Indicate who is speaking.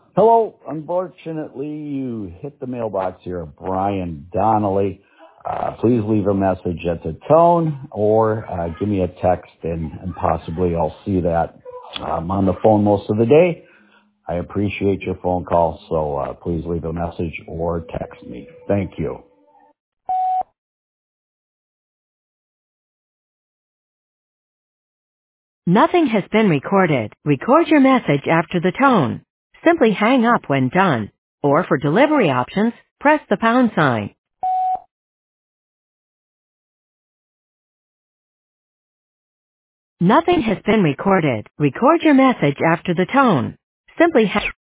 Speaker 1: Hello. Unfortunately, you hit the mailbox here, Brian Donnelly. Please leave a message at the tone or give me a text and possibly I'll see that. I'm on the phone most of the day. I appreciate your phone call, so please leave a message or text me. Thank you.
Speaker 2: Nothing has been recorded. Record your message after the tone. Simply hang up when done. Or for delivery options, press the pound sign. Nothing has been recorded. Record your message after the tone. Simply hang